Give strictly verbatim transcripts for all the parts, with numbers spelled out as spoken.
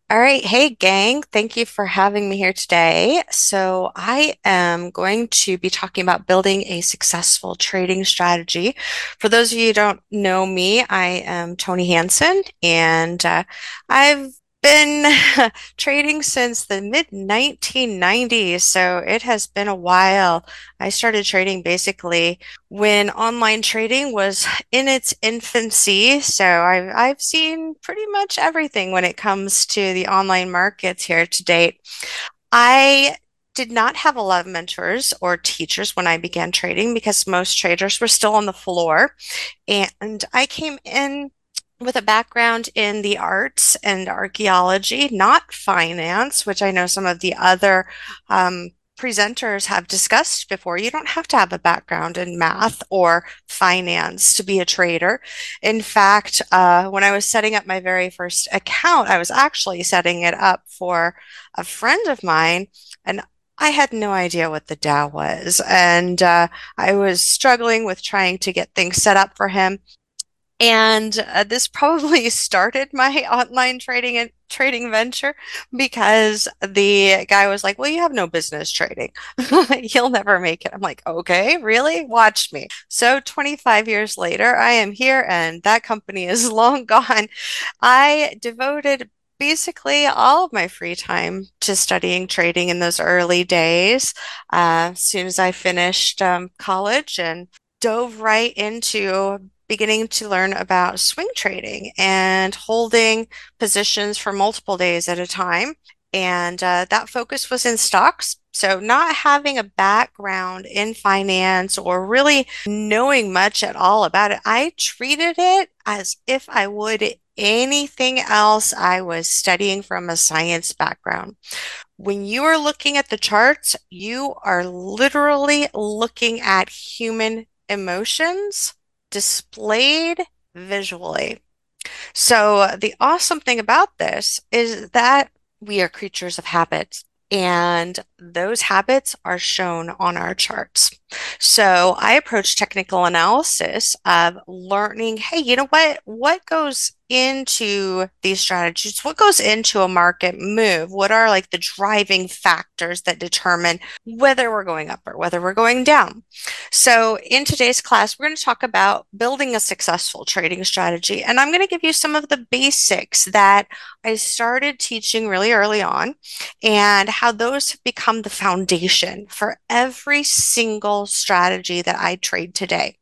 All right. Hey, gang. Thank you for having me here today. So, I am going to be talking about building a successful trading strategy. For those of you who don't know me, I am Tony Hansen, and uh, I've been trading since the mid nineteen nineties. So, it has been a while. I started trading basically when online trading was in its infancy. So I've I've seen pretty much everything when it comes to the online markets here to date. I did not have a lot of mentors or teachers when I began trading because most traders were still on the floor. And I came in with a background in the arts and archaeology, not finance, which I know some of the other um, presenters have discussed before. You don't have to have a background in math or finance to be a trader. In fact, uh, when I was setting up my very first account, I was actually setting it up for a friend of mine, and I had no idea what the Dow was. And uh, I was struggling with trying to get things set up for him. And uh, this probably started my online trading and trading venture because the guy was like, "Well, you have no business trading. You'll never make it." I'm like, "Okay, really? Watch me." So twenty-five years later, I am here and that company is long gone. I devoted basically all of my free time to studying trading in those early days. Uh, as soon as I finished um, college and dove right into beginning to learn about swing trading and holding positions for multiple days at a time. And uh, that focus was in stocks. So, not having a background in finance or really knowing much at all about it, I treated it as if I would anything else I was studying from a science background. When you are looking at the charts, you are literally looking at human emotions displayed visually. So, the awesome thing about this is that we are creatures of habit, and those habits are shown on our charts. So, I approach technical analysis of learning, hey, you know what? What goes into these strategies? What goes into a market move? What are like the driving factors that determine whether we're going up or whether we're going down? So, in today's class, we're going to talk about building a successful trading strategy. And I'm going to give you some of the basics that I started teaching really early on and how those have become the foundation for every single strategy that I trade today.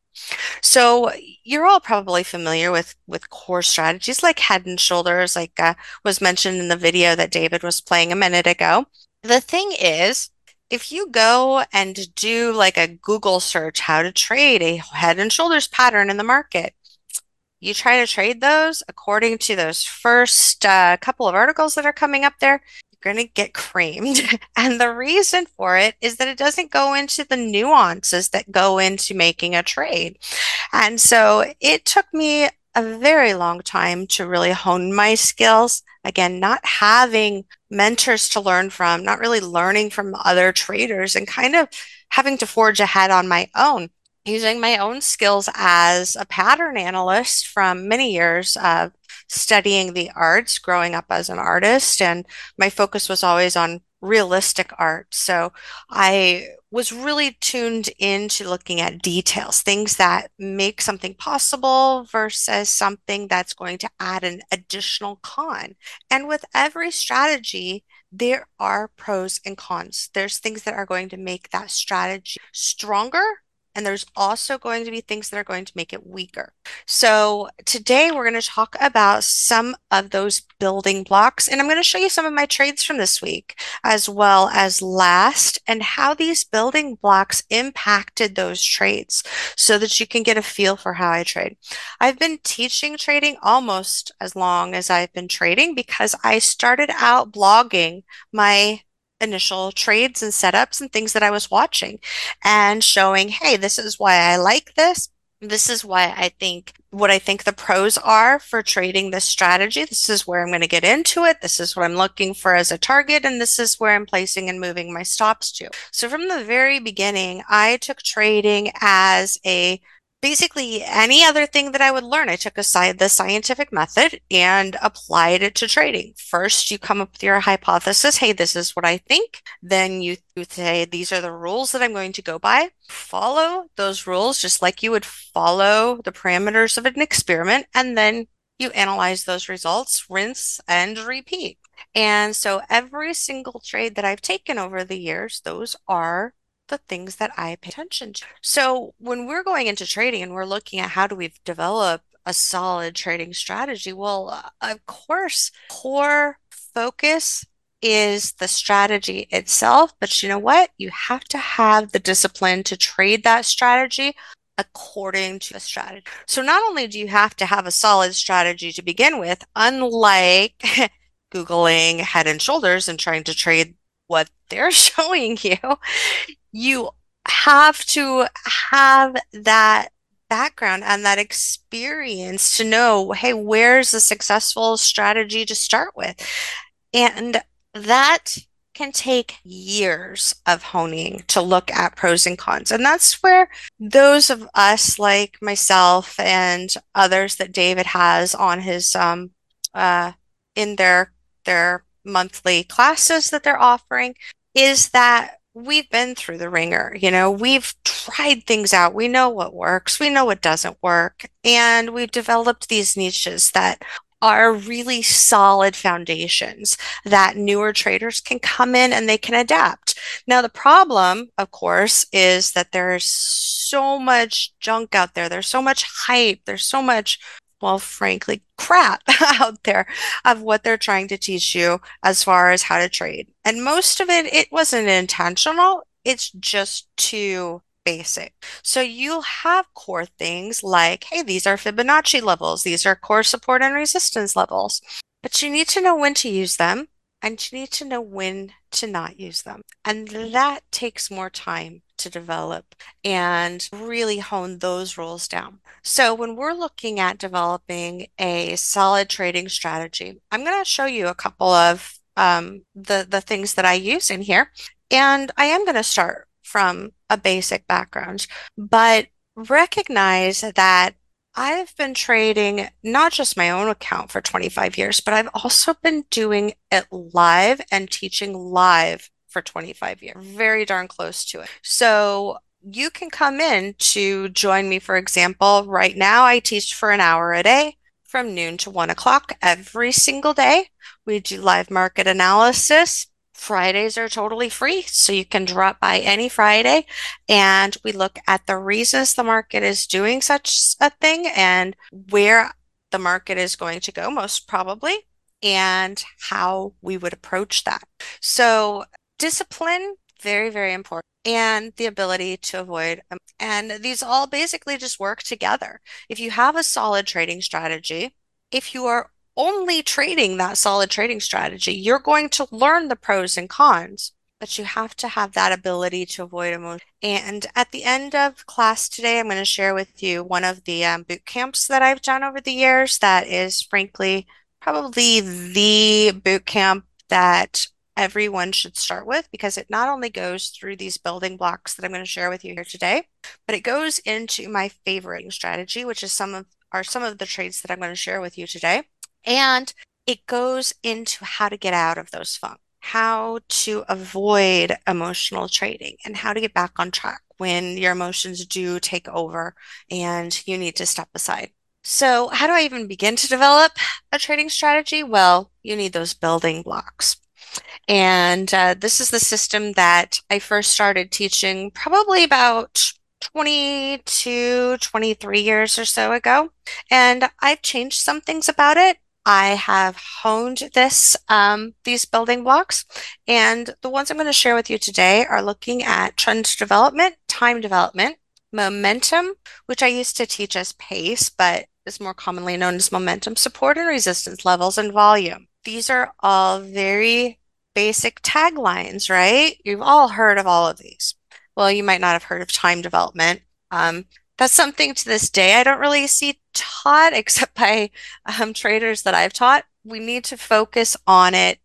So, you're all probably familiar with with core strategies like head and shoulders, like uh, was mentioned in the video that David was playing a minute ago. The thing is, if you go and do like a Google search, how to trade a head and shoulders pattern in the market, you try to trade those according to those first uh, couple of articles that are coming up there, you're going to get creamed. And the reason for it is that it doesn't go into the nuances that go into making a trade. And so it took me a very long time to really hone my skills. Again, not having mentors to learn from, not really learning from other traders, and kind of having to forge ahead on my own, using my own skills as a pattern analyst from many years of studying the arts, growing up as an artist, and my focus was always on realistic art. So I was really tuned into looking at details, things that make something possible versus something that's going to add an additional con. And with every strategy, there are pros and cons. There's things that are going to make that strategy stronger, and there's also going to be things that are going to make it weaker. So today we're going to talk about some of those building blocks, and I'm going to show you some of my trades from this week, as well as last, and how these building blocks impacted those trades so that you can get a feel for how I trade. I've been teaching trading almost as long as I've been trading because I started out blogging my initial trades and setups and things that I was watching and showing, hey, this is why I like this. This is why I think what I think the pros are for trading this strategy. This is where I'm going to get into it. This is what I'm looking for as a target, and this is where I'm placing and moving my stops to. So from the very beginning, I took trading as a basically any other thing that I would learn. I took aside the scientific method and applied it to trading. First, you come up with your hypothesis. Hey, this is what I think. Then you, you say, these are the rules that I'm going to go by. Follow those rules just like you would follow the parameters of an experiment. And then you analyze those results, rinse and repeat. And so every single trade that I've taken over the years, those are the things that I pay attention to. So when we're going into trading and we're looking at how do we develop a solid trading strategy, well, uh, of course, core focus is the strategy itself. But you know what? You have to have the discipline to trade that strategy according to the strategy. So not only do you have to have a solid strategy to begin with, unlike Googling Head and Shoulders and trying to trade what they're showing you, you have to have that background and that experience to know, hey, where's a successful strategy to start with? And that can take years of honing to look at pros and cons. And that's where those of us like myself and others that David has on his um uh in their their monthly classes that they're offering is that we've been through the ringer. You know, we've tried things out. We know what works, we know what doesn't work, and we've developed these niches that are really solid foundations that newer traders can come in and they can adapt. Now, the problem, of course, is that there's so much junk out there. There's so much hype. There's so much, well, frankly, crap out there of what they're trying to teach you as far as how to trade. And most of it, it wasn't intentional. It's just too basic. So you'll have core things like, hey, these are Fibonacci levels. These are core support and resistance levels. But you need to know when to use them and you need to know when to not use them. And that takes more time to develop and really hone those rules down. So when we're looking at developing a solid trading strategy, I'm going to show you a couple of um, the, the things that I use in here. And I am going to start from a basic background, but recognize that I've been trading not just my own account for twenty-five years, but I've also been doing it live and teaching live for twenty-five years. Very darn close to it. So you can come in to join me, for example. Right now, I teach for an hour a day from noon to one o'clock every single day. We do live market analysis. Fridays are totally free, so you can drop by any Friday and we look at the reasons the market is doing such a thing and where the market is going to go, most probably, and how we would approach that. So, discipline, very, very important, and the ability to avoid. um, And these all basically just work together. If you have a solid trading strategy, if you are only trading that solid trading strategy, you're going to learn the pros and cons, but you have to have that ability to avoid emotion. And at the end of class today, I'm going to share with you one of the um, boot camps that I've done over the years that is frankly probably the boot camp that everyone should start with because it not only goes through these building blocks that I'm going to share with you here today, but it goes into my favorite strategy, which is some of are some of the trades that I'm going to share with you today. And it goes into how to get out of those funks, how to avoid emotional trading, and how to get back on track when your emotions do take over and you need to step aside. So, how do I even begin to develop a trading strategy? Well, you need those building blocks. And uh, this is the system that I first started teaching probably about twenty-two, twenty-three years or so ago. And I've changed some things about it. I have honed this, um, these building blocks, and the ones I'm going to share with you today are looking at trend development, time development, momentum, which I used to teach as pace, but is more commonly known as momentum, support and resistance levels, and volume. These are all very basic taglines, right? You've all heard of all of these. Well, you might not have heard of time development. Um, that's something to this day I don't really see taught except by um, traders that I've taught. We need to focus on it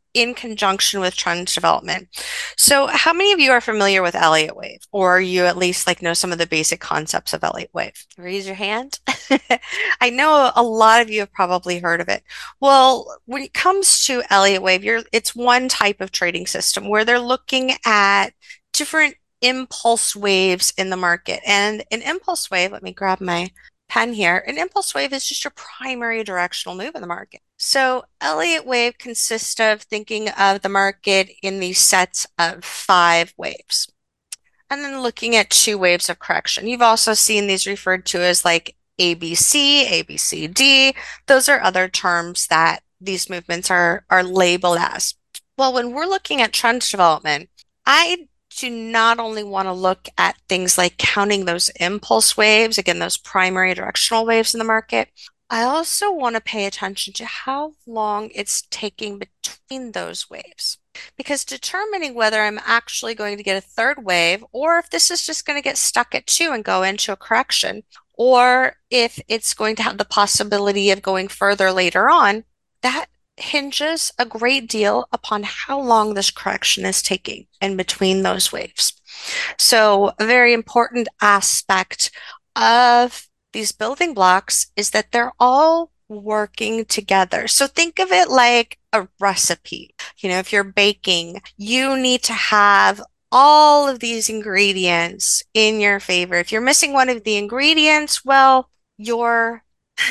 in conjunction with trend development. So, how many of you are familiar with Elliott wave, or you at least like know some of the basic concepts of Elliott wave? Raise your hand. I know a lot of you have probably heard of it. Well, when it comes to Elliott wave, you're it's one type of trading system where they're looking at different impulse waves in the market. And an impulse wave, let me grab my pen here. An impulse wave is just your primary directional move in the market. So Elliott wave consists of thinking of the market in these sets of five waves. And then looking at two waves of correction. You've also seen these referred to as like A B C, A B C D. Those are other terms that these movements are, are labeled as. Well, when we're looking at trend development, I do not only want to look at things like counting those impulse waves, again, those primary directional waves in the market. I also want to pay attention to how long it's taking between those waves. Because determining whether I'm actually going to get a third wave or if this is just going to get stuck at two and go into a correction, or if it's going to have the possibility of going further later on, that hinges a great deal upon how long this correction is taking in between those waves. So, a very important aspect of these building blocks is that they're all working together. So, think of it like a recipe. You know, if you're baking, you need to have all of these ingredients in your favor. If you're missing one of the ingredients, well, your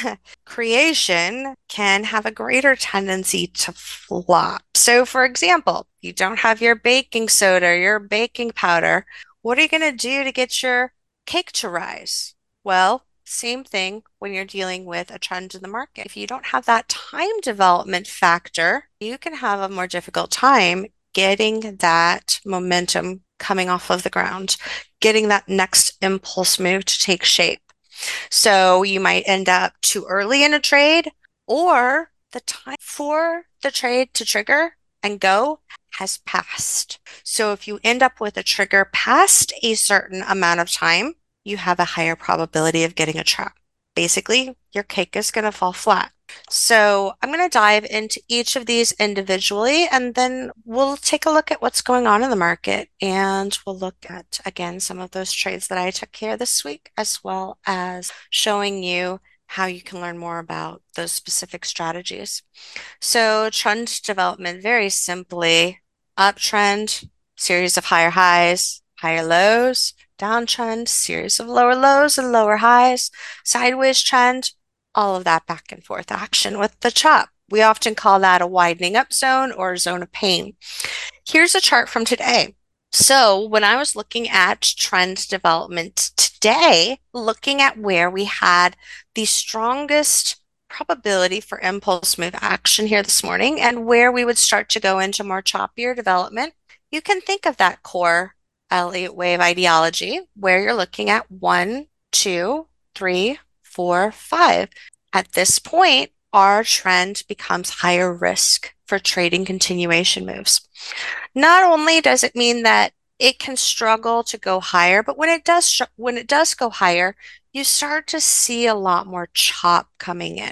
creation can have a greater tendency to flop. So, for example, you don't have your baking soda, your baking powder. What are you going to do to get your cake to rise? Well, same thing when you're dealing with a trend in the market. If you don't have that time development factor, you can have a more difficult time getting that momentum coming off of the ground, getting that next impulse move to take shape. So you might end up too early in a trade, or the time for the trade to trigger and go has passed. So if you end up with a trigger past a certain amount of time, you have a higher probability of getting a trap. Basically, your cake is going to fall flat. So I'm going to dive into each of these individually, and then we'll take a look at what's going on in the market. And we'll look at, again, some of those trades that I took here this week, as well as showing you how you can learn more about those specific strategies. So trend development, very simply, uptrend, series of higher highs, higher lows, downtrend, series of lower lows and lower highs, sideways trend, all of that back and forth action with the chop. We often call that a widening up zone or a zone of pain. Here's a chart from today. So when I was looking at trend development today, looking at where we had the strongest probability for impulse move action here this morning and where we would start to go into more choppier development, you can think of that core Elliott wave ideology where you're looking at one, two, three, four, five. At this point, our trend becomes higher risk for trading continuation moves. Not only does it mean that it can struggle to go higher, but when it does when it does go higher, you start to see a lot more chop coming in.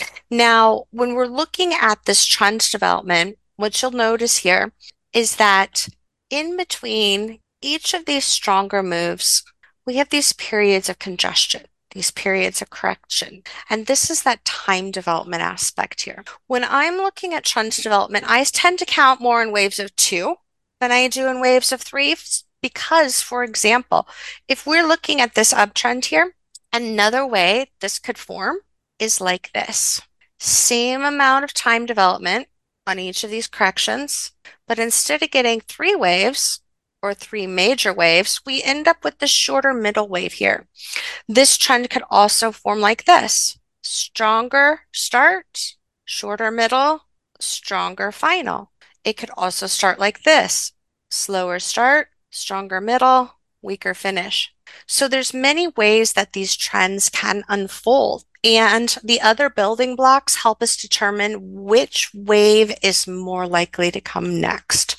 Now, when we're looking at this trend development, what you'll notice here is that in between each of these stronger moves, we have these periods of congestion, these periods of correction. And this is that time development aspect here. When I'm looking at trend development, I tend to count more in waves of two than I do in waves of three because, for example, if we're looking at this uptrend here, another way this could form is like this. Same amount of time development on each of these corrections, but instead of getting three waves or three major waves, we end up with the shorter middle wave here. This trend could also form like this. Stronger start, shorter middle, stronger final. It could also start like this. Slower start, stronger middle, weaker finish. So there's many ways that these trends can unfold. And the other building blocks help us determine which wave is more likely to come next.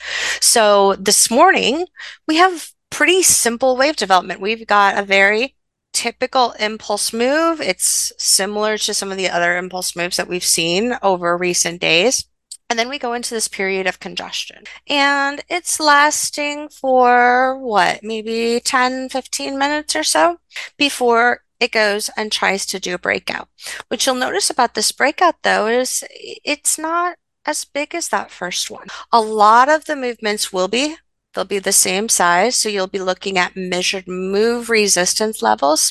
So this morning, we have pretty simple wave development. We've got a very typical impulse move. It's similar to some of the other impulse moves that we've seen over recent days. And then we go into this period of congestion. And it's lasting for what, maybe ten, fifteen minutes or so before it goes and tries to do a breakout. What you'll notice about this breakout, though, is it's not as big as that first one. A lot of the movements will be, they'll be the same size. So you'll be looking at measured move resistance levels.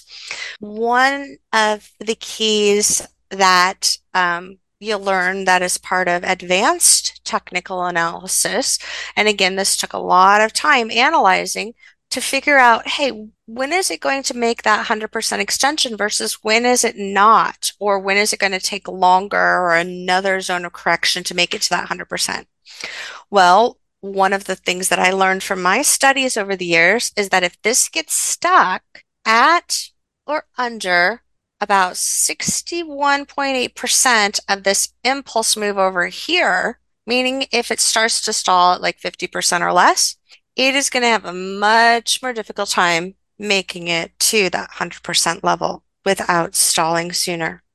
One of the keys that um, you'll learn that is part of advanced technical analysis, and again, this took a lot of time analyzing to figure out, hey, when is it going to make that one hundred percent extension versus when is it not? Or when is it going to take longer or another zone of correction to make it to that one hundred percent? Well, one of the things that I learned from my studies over the years is that if this gets stuck at or under about sixty-one point eight percent of this impulse move over here, meaning if it starts to stall at like fifty percent or less, it is going to have a much more difficult time making it to that one hundred percent level without stalling sooner.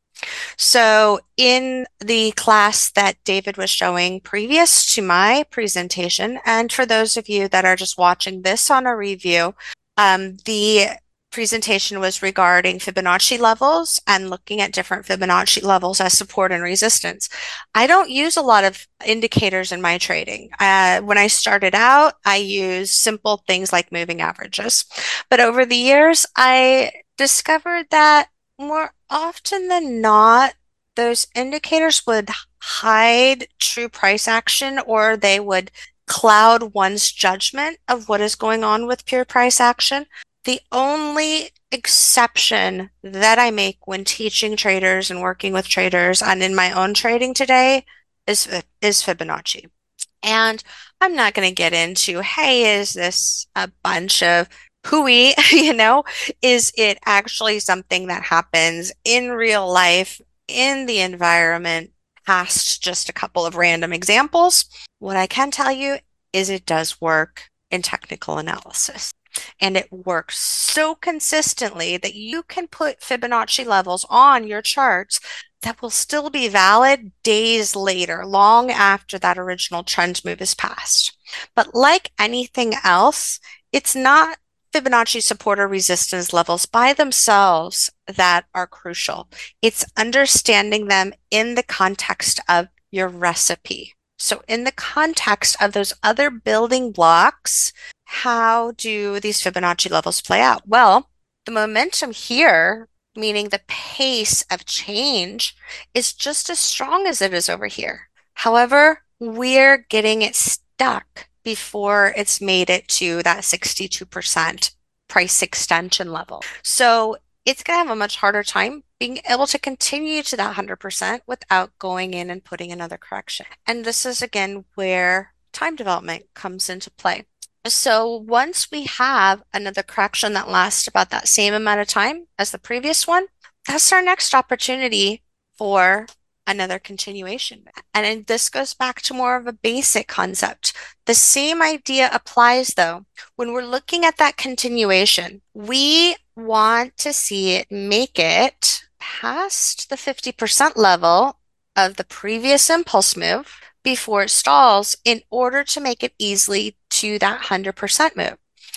So in the class that David was showing previous to my presentation, and for those of you that are just watching this on a review, um, the presentation was regarding Fibonacci levels and looking at different Fibonacci levels as support and resistance. I don't use a lot of indicators in my trading. Uh, when I started out, I used simple things like moving averages. But over the years, I discovered that more often than not, those indicators would hide true price action or they would cloud one's judgment of what is going on with pure price action. The only exception that I make when teaching traders and working with traders and in my own trading today is, is Fibonacci. And I'm not going to get into, hey, is this a bunch of hooey, you know? Is it actually something that happens in real life, in the environment, past just a couple of random examples? What I can tell you is it does work in technical analysis. And it works so consistently that you can put Fibonacci levels on your charts that will still be valid days later, long after that original trend move is passed. But like anything else, it's not Fibonacci support or resistance levels by themselves that are crucial. It's understanding them in the context of your recipe. So in the context of those other building blocks, how do these Fibonacci levels play out? Well, the momentum here, meaning the pace of change, is just as strong as it is over here. However, we're getting it stuck before it's made it to that sixty-two percent price extension level. So it's going to have a much harder time being able to continue to that one hundred percent without going in and putting another correction. And this is again where time development comes into play. So once we have another correction that lasts about that same amount of time as the previous one, that's our next opportunity for another continuation. And this goes back to more of a basic concept. The same idea applies though. When we're looking at that continuation, we want to see it make it past the fifty percent level of the previous impulse move before it stalls in order to make it easily to that one hundred percent move.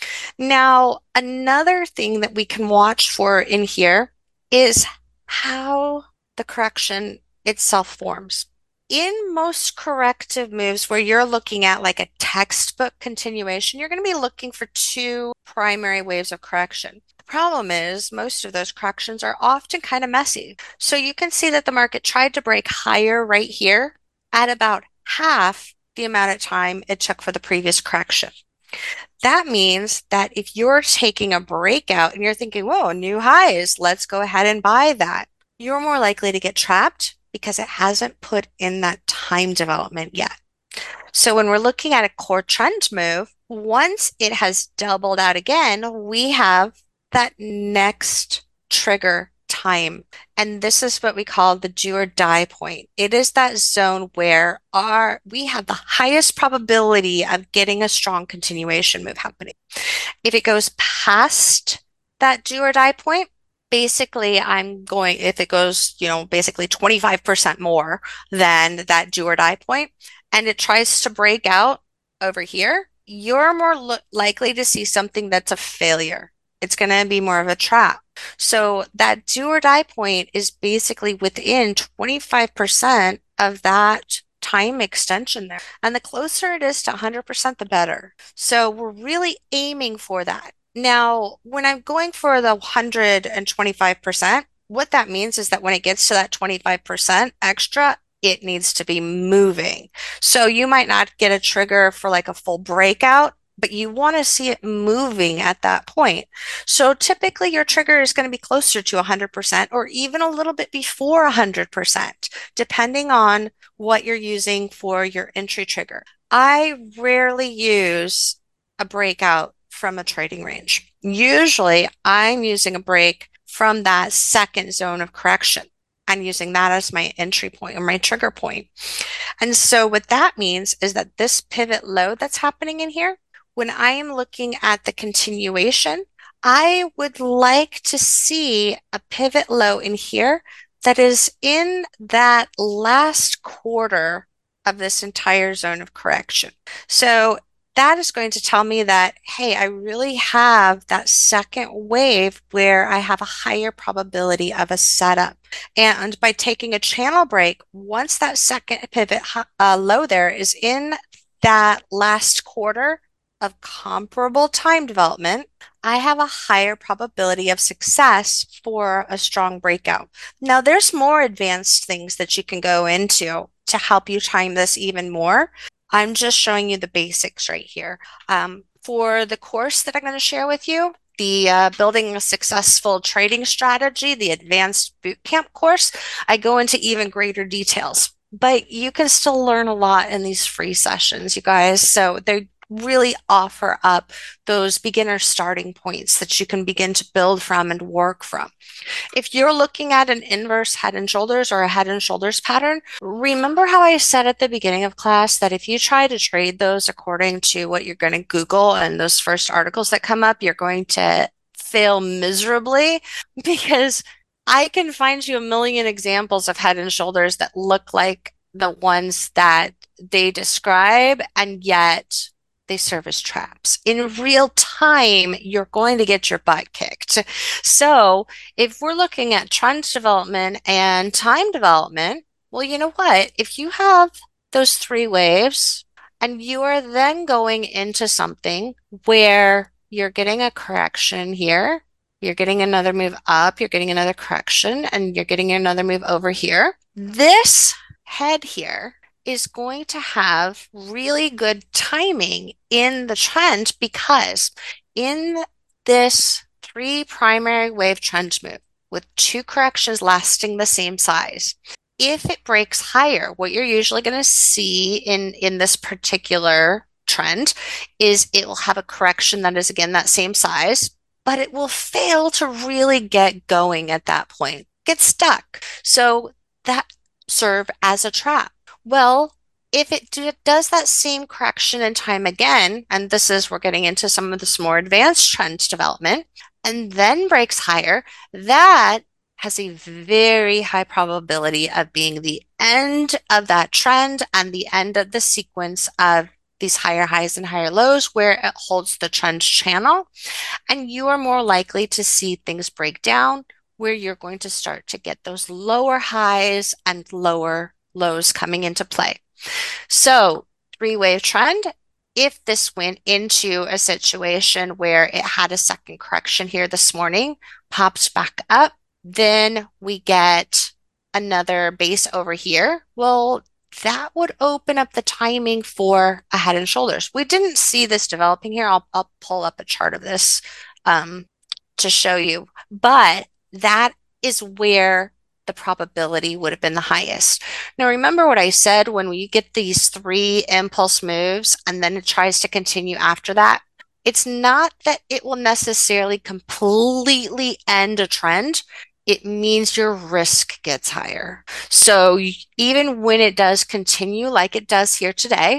Now, another thing that we can watch for in here is how the correction itself forms. In most corrective moves where you're looking at like a textbook continuation, you're going to be looking for two primary waves of correction. The problem is most of those corrections are often kind of messy. So you can see that the market tried to break higher right here at about half the amount of time it took for the previous correction. That means that if you're taking a breakout and you're thinking, whoa, new highs, let's go ahead and buy that, you're more likely to get trapped because it hasn't put in that time development yet. So when we're looking at a core trend move, once it has doubled out again, we have that next trigger time. And this is what we call the do or die point. It is that zone where our we have the highest probability of getting a strong continuation move happening. If it goes past that do or die point, Basically, I'm going, if it goes, you know, basically twenty-five percent more than that do or die point, and it tries to break out over here, you're more lo likely to see something that's a failure. It's going to be more of a trap. So that do or die point is basically within twenty-five percent of that time extension there. And the closer it is to one hundred percent, the better. So we're really aiming for that. Now, when I'm going for the one hundred twenty-five percent, what that means is that when it gets to that twenty-five percent extra, it needs to be moving. So you might not get a trigger for like a full breakout, but you want to see it moving at that point. So typically your trigger is going to be closer to one hundred percent or even a little bit before one hundred percent, depending on what you're using for your entry trigger. I rarely use a breakout from a trading range. Usually I'm using a break from that second zone of correction and using that as my entry point or my trigger point. And so what that means is that this pivot low that's happening in here, when I am looking at the continuation, I would like to see a pivot low in here that is in that last quarter of this entire zone of correction. So that is going to tell me that, hey, I really have that second wave where I have a higher probability of a setup. And by taking a channel break, once that second pivot uh, low there is in that last quarter of comparable time development, I have a higher probability of success for a strong breakout. Now, there's more advanced things that you can go into to help you time this even more. I'm just showing you the basics right here. Um, for the course that I'm going to share with you, the uh, Building a Successful Trading Strategy, the Advanced Bootcamp course, I go into even greater details. But you can still learn a lot in these free sessions, you guys. So they really offer up those beginner starting points that you can begin to build from and work from. If you're looking at an inverse head and shoulders or a head and shoulders pattern, remember how I said at the beginning of class that if you try to trade those according to what you're going to Google and those first articles that come up, you're going to fail miserably because I can find you a million examples of head and shoulders that look like the ones that they describe, and yet they serve as traps. In real time, you're going to get your butt kicked. So if we're looking at trend development and time development, well, you know what? If you have those three waves and you are then going into something where you're getting a correction here, you're getting another move up, you're getting another correction, and you're getting another move over here, this head here is going to have really good timing in the trend because in this three primary wave trend move with two corrections lasting the same size, if it breaks higher, what you're usually going to see in, in this particular trend is it will have a correction that is again that same size, but it will fail to really get going at that point, get stuck. So that serve as a trap. Well, if it do, does that same correction in time again, and this is, we're getting into some of this more advanced trend development, and then breaks higher, that has a very high probability of being the end of that trend and the end of the sequence of these higher highs and higher lows where it holds the trend channel. And you are more likely to see things break down where you're going to start to get those lower highs and lower lows coming into play. So three-wave trend, if this went into a situation where it had a second correction here this morning, popped back up, then we get another base over here. Well, that would open up the timing for a head and shoulders. We didn't see this developing here. I'll, I'll pull up a chart of this um, to show you, but that is where the probability would have been the highest. Now, remember what I said when we get these three impulse moves and then it tries to continue after that? It's not that it will necessarily completely end a trend. It means your risk gets higher. So even when it does continue like it does here today,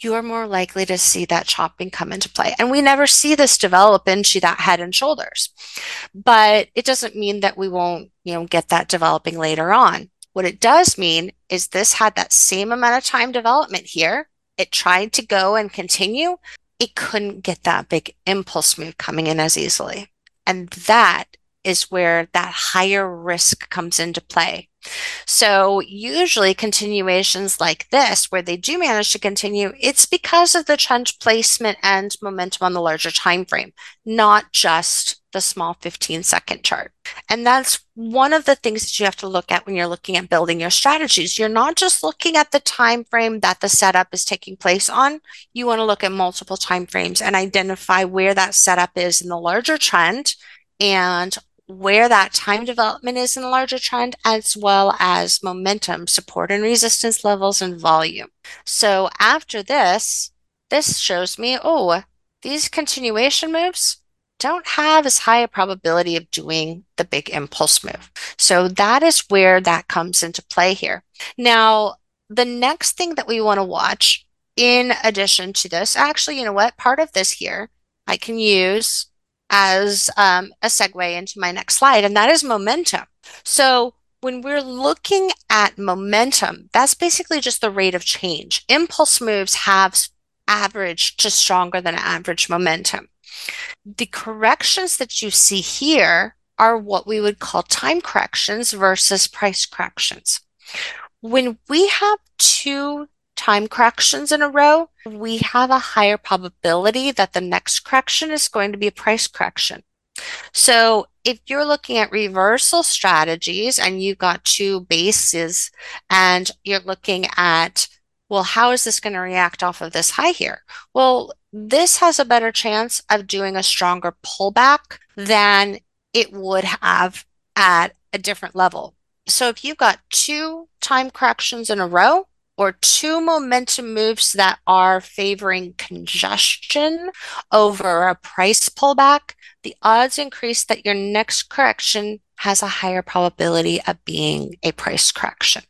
you're more likely to see that chopping come into play. And we never see this develop into that head and shoulders. But it doesn't mean that we won't, you know, get that developing later on. What it does mean is this had that same amount of time development here. It tried to go and continue. It couldn't get that big impulse move coming in as easily. And that is where that higher risk comes into play. So usually continuations like this, where they do manage to continue, it's because of the trend placement and momentum on the larger time frame, not just the small fifteen second chart. And that's one of the things that you have to look at when you're looking at building your strategies. You're not just looking at the time frame that the setup is taking place on. You want to look at multiple time frames and identify where that setup is in the larger trend and where that time development is in the larger trend, as well as momentum, support and resistance levels, and volume. So after this, this shows me, oh, these continuation moves don't have as high a probability of doing the big impulse move. So that is where that comes into play here. Now, the next thing that we want to watch in addition to this, actually, you know what? Part of this here I can use as um, a segue into my next slide, and that is momentum. So when we're looking at momentum, that's basically just the rate of change. Impulse moves have average to stronger than average momentum. The corrections that you see here are what we would call time corrections versus price corrections. When we have two time corrections in a row, we have a higher probability that the next correction is going to be a price correction. So if you're looking at reversal strategies and you've got two bases and you're looking at, well, how is this going to react off of this high here? Well, this has a better chance of doing a stronger pullback than it would have at a different level. So if you've got two time corrections in a row, or two momentum moves that are favoring congestion over a price pullback, the odds increase that your next correction has a higher probability of being a price correction.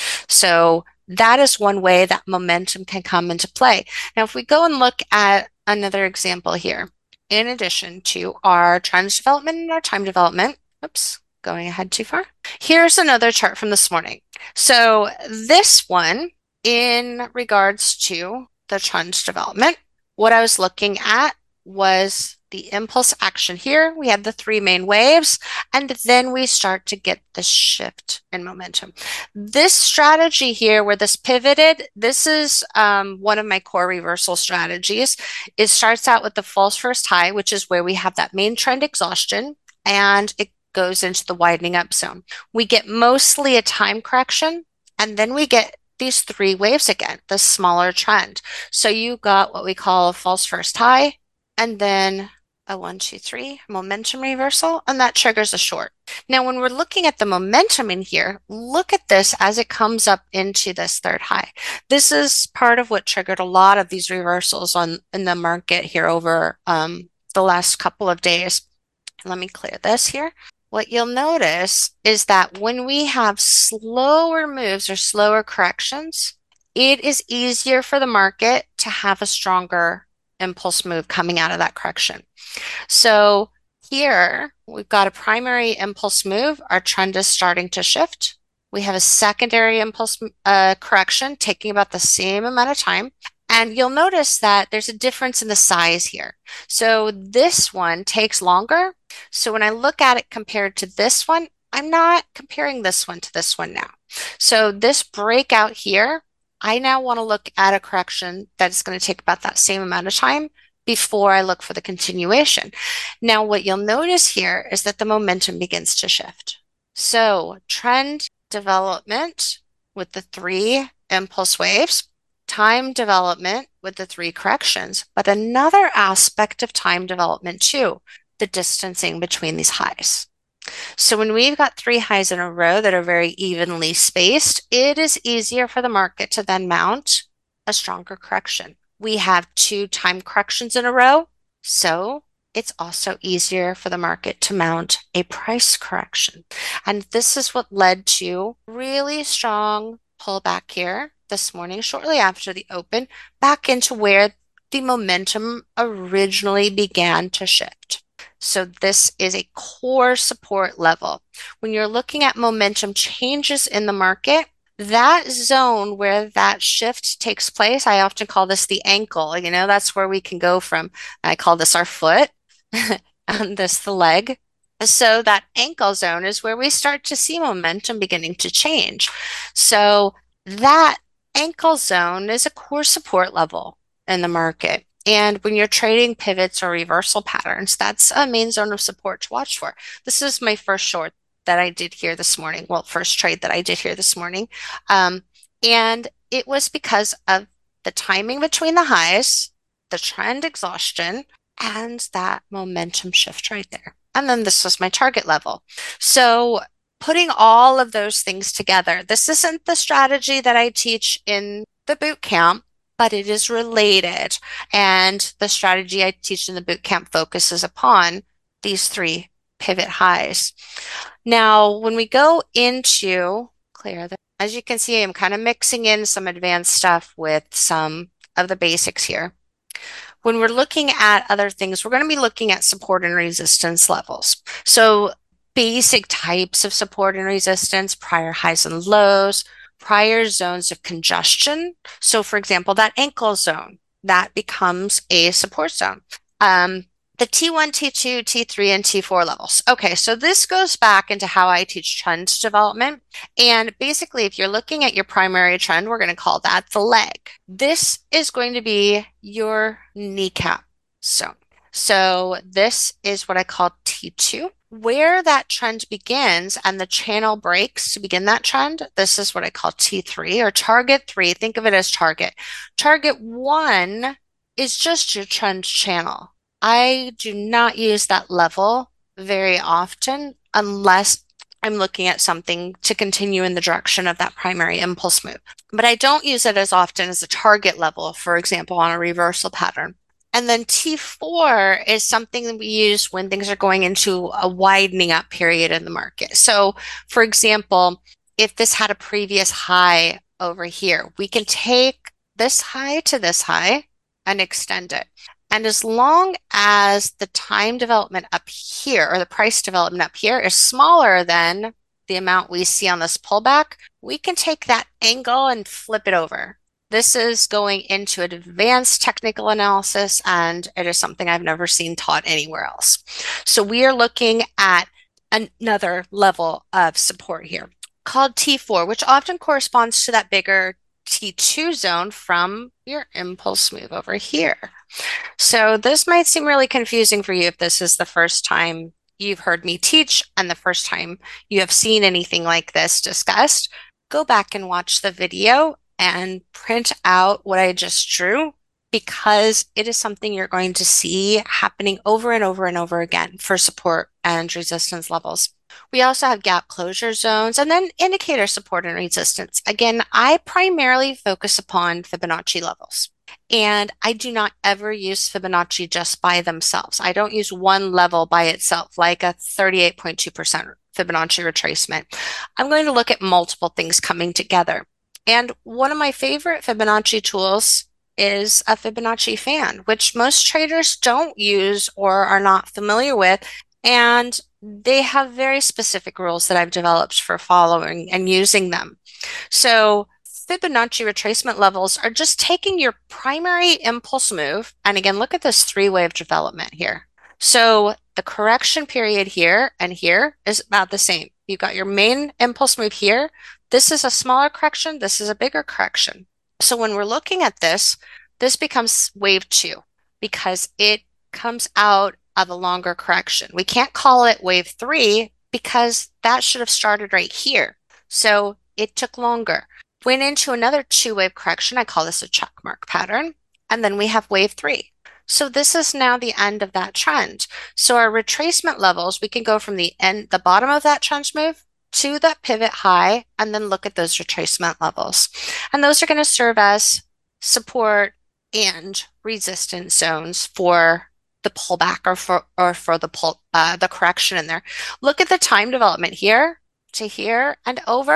So that is one way that momentum can come into play. Now, if we go and look at another example here, in addition to our trends development and our time development, oops, going ahead too far. Here's another chart from this morning. So this one, in regards to the trend development, what I was looking at was the impulse action here. We had the three main waves, and then we start to get the shift in momentum. This strategy here, where this pivoted, this is um, one of my core reversal strategies. It starts out with the false first high, which is where we have that main trend exhaustion, and it goes into the widening up zone. We get mostly a time correction, and then we get these three waves again, the smaller trend. So you got what we call a false first high, and then a one, two, three momentum reversal, and that triggers a short. Now, when we're looking at the momentum in here, look at this as it comes up into this third high. This is part of what triggered a lot of these reversals on in the market here over um, the last couple of days. Let me clear this here. What you'll notice is that when we have slower moves or slower corrections, it is easier for the market to have a stronger impulse move coming out of that correction. So here we've got a primary impulse move. Our trend is starting to shift. We have a secondary impulse uh, correction taking about the same amount of time. And you'll notice that there's a difference in the size here. So this one takes longer. So when I look at it compared to this one, I'm not comparing this one to this one now. So this breakout here, I now want to look at a correction that's going to take about that same amount of time before I look for the continuation. Now, what you'll notice here is that the momentum begins to shift. So trend development with the three impulse waves, time development with the three corrections, but another aspect of time development too, the distancing between these highs. So when we've got three highs in a row that are very evenly spaced, it is easier for the market to then mount a stronger correction. We have two time corrections in a row, so it's also easier for the market to mount a price correction. And this is what led to really strong pullback here this morning, shortly after the open, back into where the momentum originally began to shift. So this is a core support level. When you're looking at momentum changes in the market, that zone where that shift takes place, I often call this the ankle. You know, that's where we can go from, I call this our foot, and this the leg. So that ankle zone is where we start to see momentum beginning to change. So that ankle zone is a core support level in the market. And when you're trading pivots or reversal patterns, that's a main zone of support to watch for. This is my first short that I did here this morning. Well, first trade that I did here this morning. Um, and it was because of the timing between the highs, the trend exhaustion, and that momentum shift right there. And then this was my target level. So putting all of those things together, this isn't the strategy that I teach in the boot camp, but it is related. And the strategy I teach in the boot camp focuses upon these three pivot highs. Now, when we go into clear, the, as you can see, I'm kind of mixing in some advanced stuff with some of the basics here. When we're looking at other things, we're going to be looking at support and resistance levels. So basic types of support and resistance, prior highs and lows, prior zones of congestion. So for example, that ankle zone, that becomes a support zone. Um, the T one, T two, T three, and T four levels. Okay, so this goes back into how I teach trend development. And basically, if you're looking at your primary trend, we're going to call that the leg. This is going to be your kneecap zone. So this is what I call T two. Where that trend begins and the channel breaks to begin that trend, this is what I call T three or target three. Think of it as target. Target one is just your trend channel. I do not use that level very often unless I'm looking at something to continue in the direction of that primary impulse move. But I don't use it as often as a target level, for example, on a reversal pattern. And then T four is something that we use when things are going into a widening up period in the market. So, for example, if this had a previous high over here, we can take this high to this high and extend it. And as long as the time development up here or the price development up here is smaller than the amount we see on this pullback, we can take that angle and flip it over. This is going into advanced technical analysis, and it is something I've never seen taught anywhere else. So we are looking at another level of support here called T four, which often corresponds to that bigger T two zone from your impulse move over here. So this might seem really confusing for you if this is the first time you've heard me teach and the first time you have seen anything like this discussed. Go back and watch the video and print out what I just drew because it is something you're going to see happening over and over and over again for support and resistance levels. We also have gap closure zones and then indicator support and resistance. Again, I primarily focus upon Fibonacci levels. And I do not ever use Fibonacci just by themselves. I don't use one level by itself, like a thirty-eight point two percent Fibonacci retracement. I'm going to look at multiple things coming together. And one of my favorite Fibonacci tools is a Fibonacci fan, which most traders don't use or are not familiar with. And they have very specific rules that I've developed for following and using them. So Fibonacci retracement levels are just taking your primary impulse move. And again, look at this three-wave development here. So the correction period here and here is about the same. You've got your main impulse move here. This is a smaller correction. This is a bigger correction. So when we're looking at this, this becomes wave two because it comes out of a longer correction. We can't call it wave three because that should have started right here. So it took longer. Went into another two-wave correction. I call this a check mark pattern. And then we have wave three. So this is now the end of that trend. So our retracement levels, we can go from the end, the bottom of that trend move to that pivot high, and then look at those retracement levels. And those are going to serve as support and resistance zones for the pullback or for or for the pull uh, the correction in there. Look at the time development here to here and over.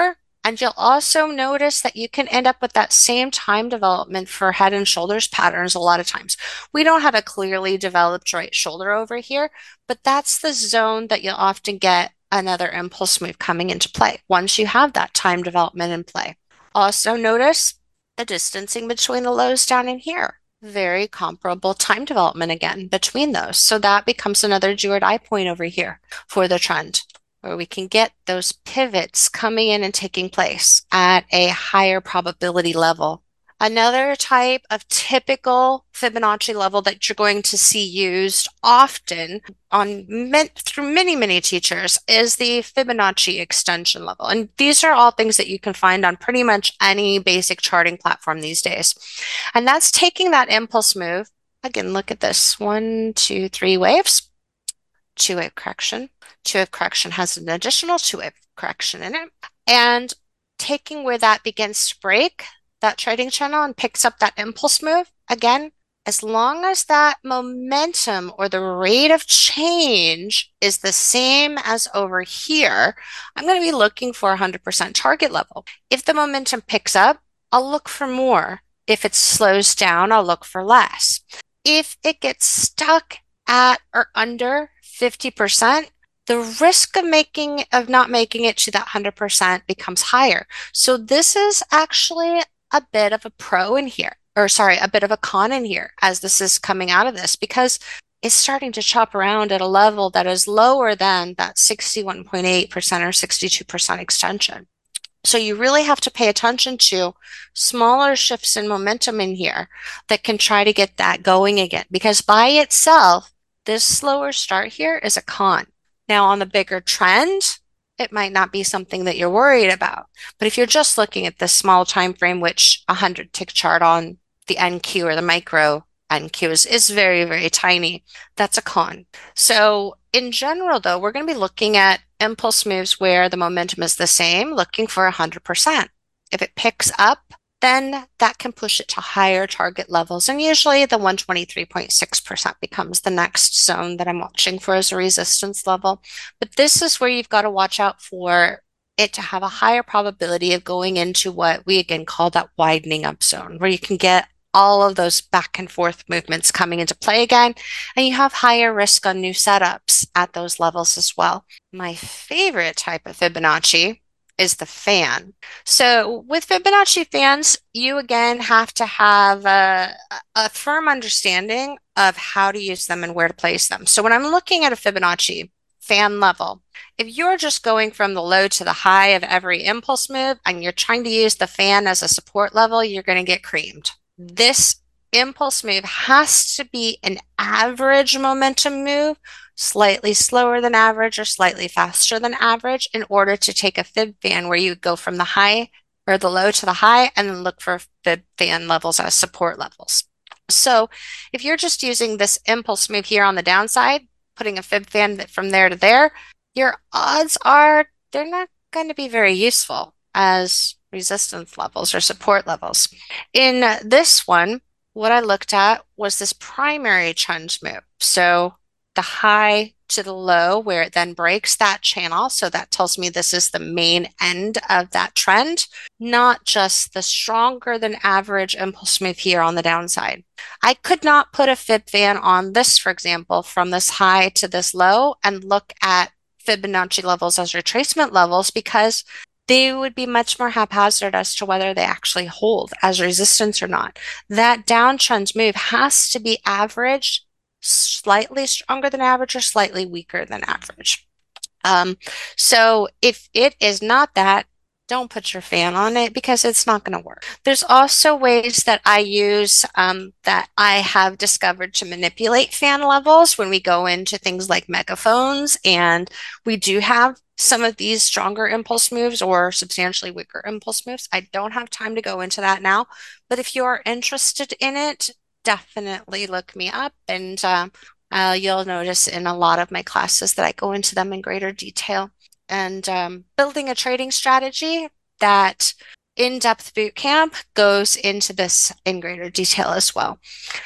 And you'll also notice that you can end up with that same time development for head and shoulders patterns a lot of times. We don't have a clearly developed right shoulder over here, but that's the zone that you'll often get another impulse move coming into play once you have that time development in play. Also notice the distancing between the lows down in here. Very comparable time development again between those. So that becomes another do or die point over here for the trend, where we can get those pivots coming in and taking place at a higher probability level. Another type of typical Fibonacci level that you're going to see used often on through many, many teachers is the Fibonacci extension level. And these are all things that you can find on pretty much any basic charting platform these days. And that's taking that impulse move. Again, look at this. One, two, three waves. Two-wave correction. Two-wave correction has an additional two-wave correction in it. And taking where that begins to break, that trading channel, and picks up that impulse move, again, as long as that momentum or the rate of change is the same as over here, I'm going to be looking for one hundred percent target level. If the momentum picks up, I'll look for more. If it slows down, I'll look for less. If it gets stuck at or under fifty percent, the risk of making of not making it to that one hundred percent becomes higher. So this is actually a bit of a pro in here, or sorry, a bit of a con in here as this is coming out of this, because it's starting to chop around at a level that is lower than that sixty-one point eight percent or sixty-two percent extension. So you really have to pay attention to smaller shifts in momentum in here that can try to get that going again, because by itself, this slower start here is a con. Now on the bigger trend, it might not be something that you're worried about. But if you're just looking at this small time frame, which a hundred tick chart on the N Q or the micro N Q is, is very, very tiny, that's a con. So in general, though, we're going to be looking at impulse moves where the momentum is the same, looking for one hundred percent. If it picks up, then that can push it to higher target levels. And usually the one twenty-three point six percent becomes the next zone that I'm watching for as a resistance level. But this is where you've got to watch out for it to have a higher probability of going into what we again call that widening up zone, where you can get all of those back and forth movements coming into play again, and you have higher risk on new setups at those levels as well. My favorite type of Fibonacci is the fan. So with Fibonacci fans, you again have to have a, a firm understanding of how to use them and where to place them. So when I'm looking at a Fibonacci fan level, if you're just going from the low to the high of every impulse move and you're trying to use the fan as a support level, you're going to get creamed. This impulse move has to be an average momentum move, slightly slower than average or slightly faster than average, in order to take a fib fan where you go from the high or the low to the high and then look for fib fan levels as support levels. So if you're just using this impulse move here on the downside, putting a fib fan from there to there, your odds are they're not going to be very useful as resistance levels or support levels. In this one, what I looked at was this primary trend move. So the high to the low, where it then breaks that channel. So that tells me this is the main end of that trend, not just the stronger than average impulse move here on the downside. I could not put a fib fan on this, for example, from this high to this low and look at Fibonacci levels as retracement levels, because they would be much more haphazard as to whether they actually hold as resistance or not. That downtrend move has to be averaged slightly stronger than average or slightly weaker than average. Um, so if it is not that, don't put your fan on it because it's not going to work. There's also ways that I use um, that I have discovered to manipulate fan levels when we go into things like megaphones, and we do have some of these stronger impulse moves or substantially weaker impulse moves. I don't have time to go into that now, but if you are interested in it, definitely look me up, and um, uh, you'll notice in a lot of my classes that I go into them in greater detail. And um, building a trading strategy, that in-depth boot camp goes into this in greater detail as well.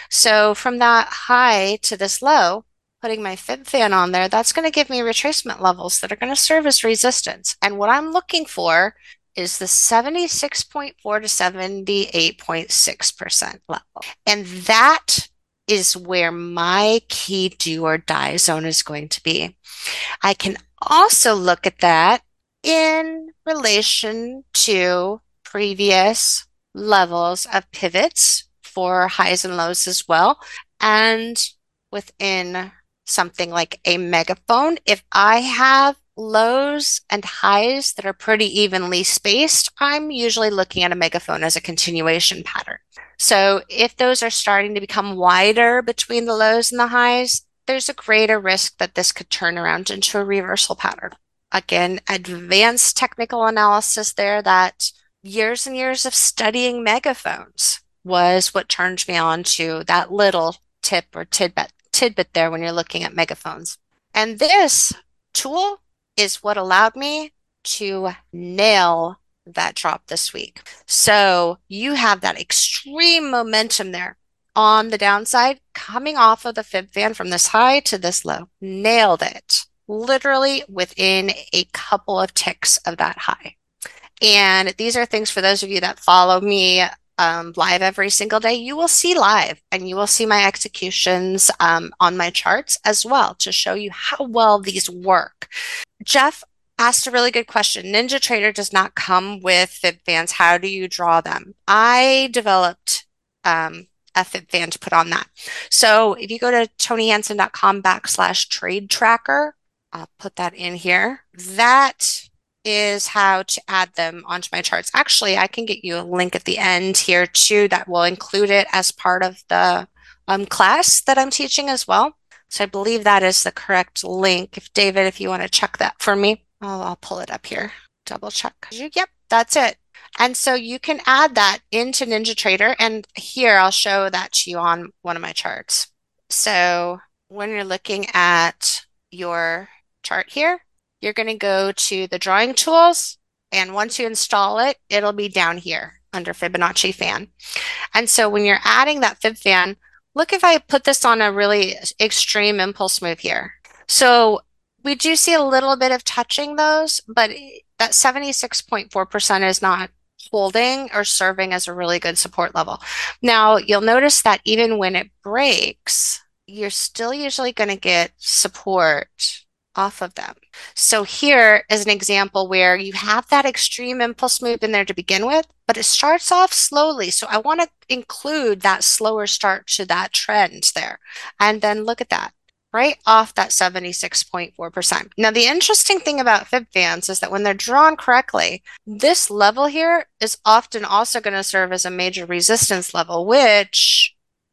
So from that high to this low, putting my fib fan on there, that's going to give me retracement levels that are going to serve as resistance. And what I'm looking for is the seventy-six point four to seventy-eight point six percent level. And that is where my key do or die zone is going to be. I can also look at that in relation to previous levels of pivots for highs and lows as well. And within something like a megaphone, if I have lows and highs that are pretty evenly spaced, I'm usually looking at a megaphone as a continuation pattern. So if those are starting to become wider between the lows and the highs, there's a greater risk that this could turn around into a reversal pattern. Again, advanced technical analysis there that years and years of studying megaphones was what turned me on to that little tip or tidbit tidbit there when you're looking at megaphones. And this tool is what allowed me to nail that drop this week. So you have that extreme momentum there on the downside, coming off of the fib fan from this high to this low. Nailed it. Literally within a couple of ticks of that high. And these are things for those of you that follow me um, live every single day. You will see live and you will see my executions um, on my charts as well to show you how well these work. Jeff asked a really good question. NinjaTrader does not come with fib fans. How do you draw them? I developed um, a fib fan to put on that. So if you go to tonyhansen.com backslash trade tracker, I'll put that in here. That is how to add them onto my charts. Actually, I can get you a link at the end here too that will include it as part of the um, class that I'm teaching as well. So I believe that is the correct link. If David, if you want to check that for me, I'll, I'll pull it up here. Double check. Yep, that's it. And so you can add that into NinjaTrader. And here I'll show that to you on one of my charts. So when you're looking at your chart here, you're going to go to the drawing tools. And once you install it, it'll be down here under Fibonacci fan. And so when you're adding that fib fan, look if I put this on a really extreme impulse move here. So we do see a little bit of touching those, but that seventy-six point four percent is not holding or serving as a really good support level. Now, you'll notice that even when it breaks, you're still usually going to get support off of them. So here is an example where you have that extreme impulse move in there to begin with, but it starts off slowly. So I want to include that slower start to that trend there. And then look at that, right off that seventy-six point four percent. Now, the interesting thing about fib fans is that when they're drawn correctly, this level here is often also going to serve as a major resistance level, which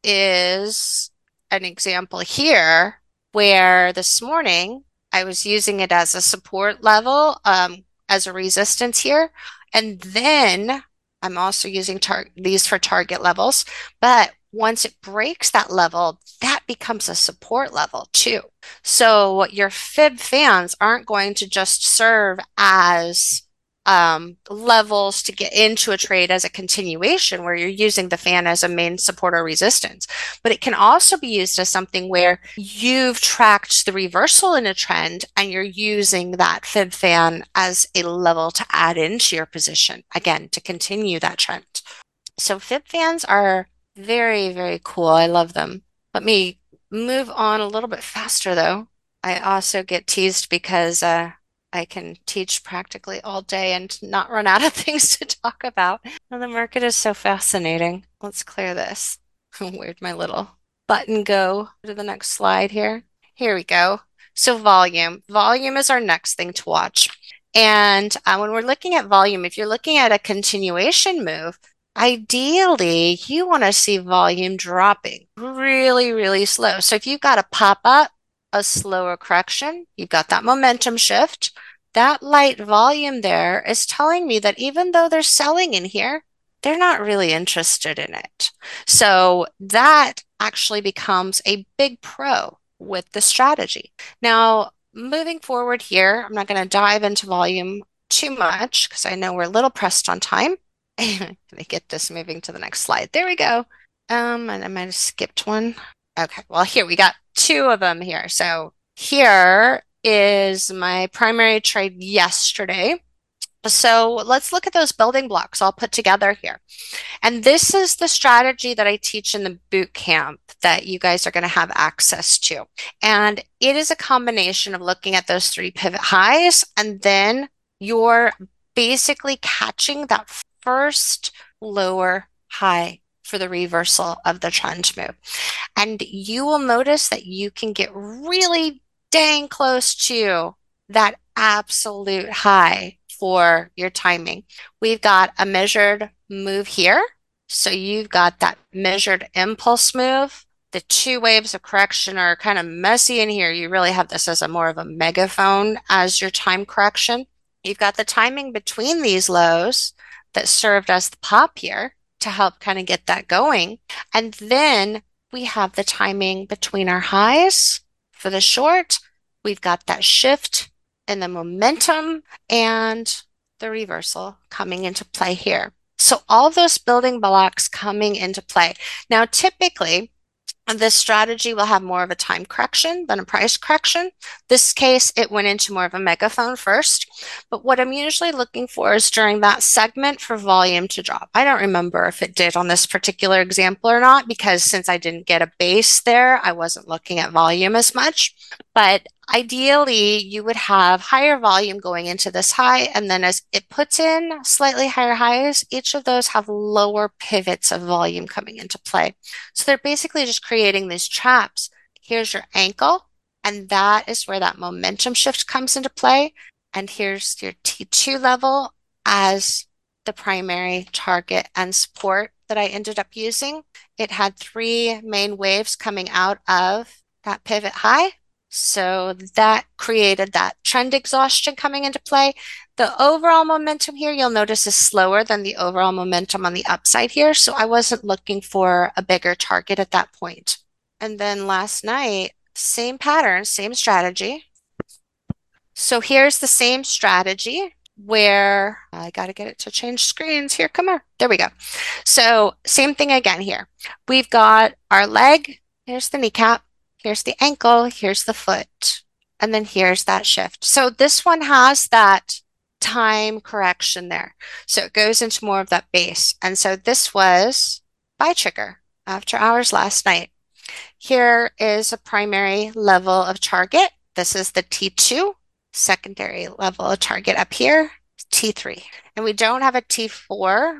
is an example here where this morning I was using it as a support level, um, as a resistance here. And then I'm also using these for target levels. But once it breaks that level, that becomes a support level too. So your fib fans aren't going to just serve as um, levels to get into a trade as a continuation where you're using the fan as a main support or resistance, but it can also be used as something where you've tracked the reversal in a trend and you're using that fib fan as a level to add into your position, again, to continue that trend. So fib fans are very, very cool. I love them. Let me move on a little bit faster though. I also get teased because uh, I can teach practically all day and not run out of things to talk about. And the market is so fascinating. Let's clear this. Where'd my little button go? To the next slide here. Here we go. So volume. Volume is our next thing to watch. And uh, when we're looking at volume, if you're looking at a continuation move, ideally you want to see volume dropping really, really slow. So if you've got a pop up, a slower correction, you've got that momentum shift, that light volume there is telling me that even though they're selling in here, they're not really interested in it. So that actually becomes a big pro with the strategy. Now, moving forward here, I'm not going to dive into volume too much because I know we're a little pressed on time. Let me get this moving to the next slide. There we go. Um, and I might have skipped one. Okay, well, here we got two of them here. So here is my primary trade yesterday. So let's look at those building blocks all put together here. And this is the strategy that I teach in the boot camp that you guys are going to have access to. And it is a combination of looking at those three pivot highs, and then you're basically catching that first lower high for the reversal of the trend move. And you will notice that you can get really dang close to that absolute high for your timing. We've got a measured move here. So you've got that measured impulse move. The two waves of correction are kind of messy in here. You really have this as a more of a megaphone as your time correction. You've got the timing between these lows that served as the pop here to help kind of get that going. And then we have the timing between our highs for the short. We've got that shift in the momentum and the reversal coming into play here. So all those building blocks coming into play. Now, typically, this strategy will have more of a time correction than a price correction. This case, it went into more of a megaphone first. But what I'm usually looking for is during that segment for volume to drop. I don't remember if it did on this particular example or not, because since I didn't get a base there, I wasn't looking at volume as much. But ideally, you would have higher volume going into this high, and then as it puts in slightly higher highs, each of those have lower pivots of volume coming into play. So they're basically just creating these traps. Here's your ankle, and that is where that momentum shift comes into play. And here's your T two level as the primary target and support that I ended up using. It had three main waves coming out of that pivot high. So that created that trend exhaustion coming into play. The overall momentum here, you'll notice, is slower than the overall momentum on the upside here. So I wasn't looking for a bigger target at that point. And then last night, same pattern, same strategy. So here's the same strategy where I got to get it to change screens here. Come on. There we go. So same thing again here. We've got our leg. Here's the kneecap. Here's the ankle, here's the foot, and then here's that shift. So this one has that time correction there. So it goes into more of that base. And so this was buy trigger after hours last night. Here is a primary level of target. This is the T two, secondary level of target up here, T three. And we don't have a T four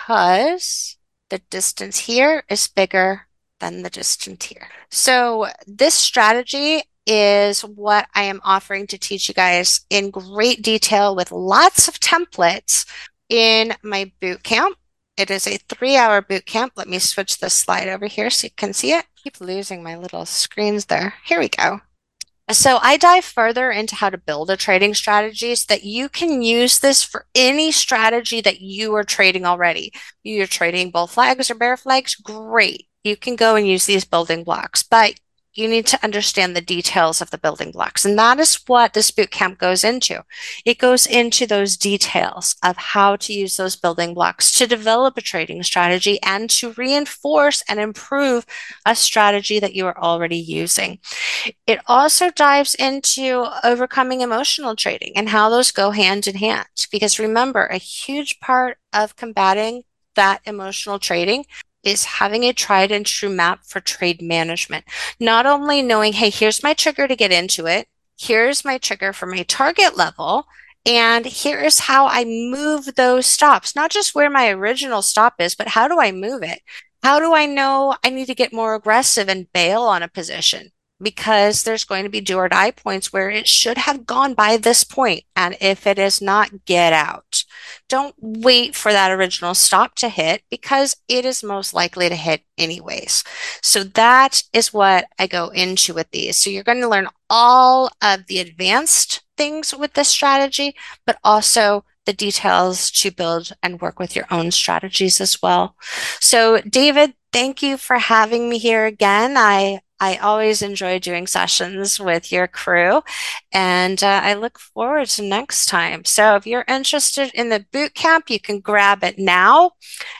because the distance here is bigger than the distance here. So this strategy is what I am offering to teach you guys in great detail with lots of templates in my boot camp. It is a three-hour boot camp. Let me switch this slide over here so you can see it. I keep losing my little screens there. Here we go. So I dive further into how to build a trading strategy so that you can use this for any strategy that you are trading already. You're trading bull flags or bear flags, great. You can go and use these building blocks, but you need to understand the details of the building blocks. And that is what this boot camp goes into. It goes into those details of how to use those building blocks to develop a trading strategy and to reinforce and improve a strategy that you are already using. It also dives into overcoming emotional trading and how those go hand in hand. Because remember, a huge part of combating that emotional trading is having a tried and true map for trade management. Not only knowing, hey, here's my trigger to get into it, here's my trigger for my target level, and here's how I move those stops. Not just where my original stop is, but how do I move it? How do I know I need to get more aggressive and bail on a position? Because there's going to be do or die points where it should have gone by this point. And if it is not, get out. Don't wait for that original stop to hit because it is most likely to hit anyways. So that is what I go into with these. So you're going to learn all of the advanced things with this strategy, but also the details to build and work with your own strategies as well. So David, thank you for having me here again. I I always enjoy doing sessions with your crew, and uh, I look forward to next time. So if you're interested in the boot camp, you can grab it now,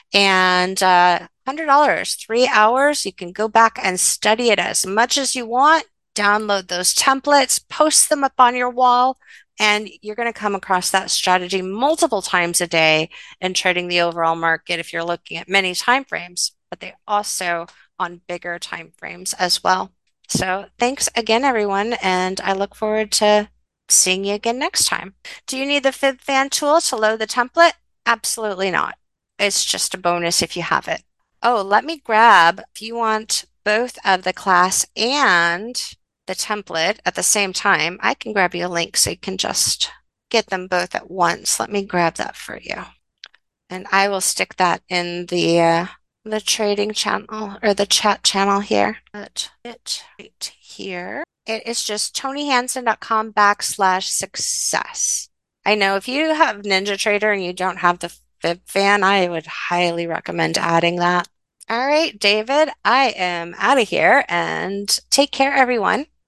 and uh, one hundred dollars, three hours. You can go back and study it as much as you want, download those templates, post them up on your wall, And you're going to come across that strategy multiple times a day in trading the overall market if you're looking at many time frames, but they also on bigger time frames as well. So thanks again, everyone, and I look forward to seeing you again next time. Do you need the FibFan tool to load the template? Absolutely not. It's just a bonus if you have it. Oh, let me grab, if you want both of the class and the template at the same time, I can grab you a link so you can just get them both at once. Let me grab that for you. And I will stick that in the uh, the trading channel or the chat channel here. But it right here. It is just tonyhansen.com backslash success. I know if you have NinjaTrader and you don't have the FibFan, I would highly recommend adding that. All right, David, I am out of here and take care, everyone.